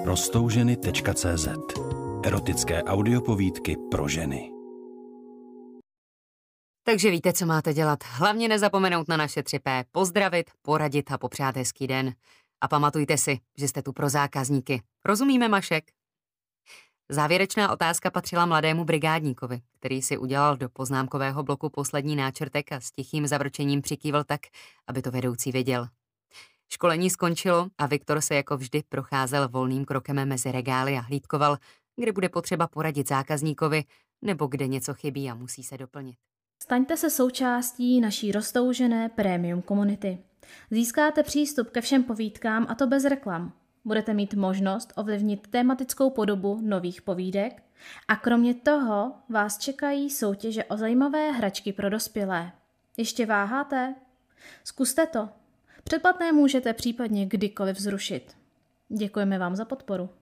Rostouženy.cz. Erotické audiopovídky pro ženy. Takže víte, co máte dělat. Hlavně nezapomenout na naše 3P. Pozdravit, poradit a popřát hezký den. A pamatujte si, že jste tu pro zákazníky. Rozumíme, Mašek? Závěrečná otázka patřila mladému brigádníkovi, který si udělal do poznámkového bloku poslední náčrtek a s tichým zavrčením přikývl tak, aby to vedoucí věděl. Školení skončilo a Viktor se jako vždy procházel volným krokem mezi regály a hlídkoval, kde bude potřeba poradit zákazníkovi nebo kde něco chybí a musí se doplnit. Staňte se součástí naší roztoužené premium komunity. Získáte přístup ke všem povídkám, a to bez reklam. Budete mít možnost ovlivnit tematickou podobu nových povídek a kromě toho vás čekají soutěže o zajímavé hračky pro dospělé. Ještě váháte? Zkuste to. Předplatné můžete případně kdykoliv zrušit. Děkujeme vám za podporu.